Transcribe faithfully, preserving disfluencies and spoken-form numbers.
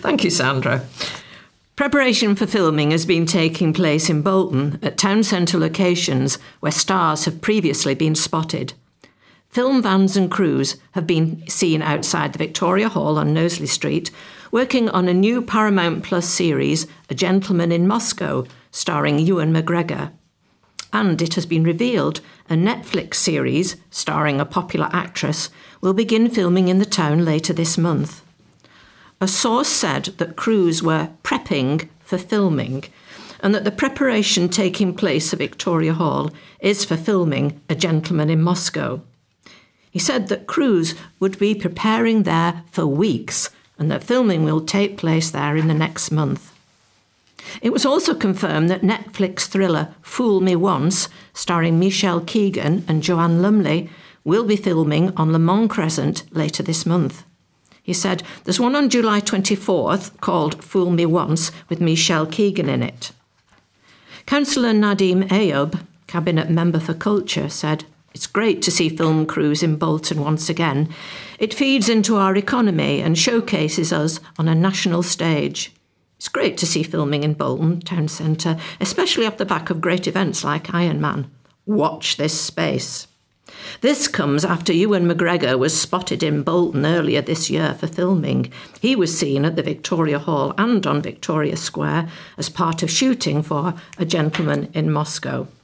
Thank you, Sandra. Preparation for filming has been taking place in Bolton at town centre locations where stars have previously been spotted. Film vans and crews have been seen outside the Victoria Hall on Knowsley Street, working on a new Paramount Plus series, A Gentleman in Moscow, starring Ewan McGregor. And it has been revealed a Netflix series, starring a popular actress, will begin filming in the town later this month. A source said that crews were prepping for filming and that the preparation taking place at Victoria Hall is for filming A Gentleman in Moscow. He said that crews would be preparing there for weeks and that filming will take place there in the next month. It was also confirmed that Netflix thriller Fool Me Once, starring Michelle Keegan and Joanne Lumley, will be filming on Le Mans Crescent later this month. He said, there's one on July twenty-fourth called Fool Me Once with Michelle Keegan in it. Councillor Nadeem Ayoub, Cabinet Member for Culture, said, it's great to see film crews in Bolton once again. It feeds into our economy and showcases us on a national stage. It's great to see filming in Bolton Town Centre, especially off the back of great events like Ironman. Watch this space. This comes after Ewan McGregor was spotted in Bolton earlier this year for filming. He was seen at the Victoria Hall and on Victoria Square as part of shooting for A Gentleman in Moscow.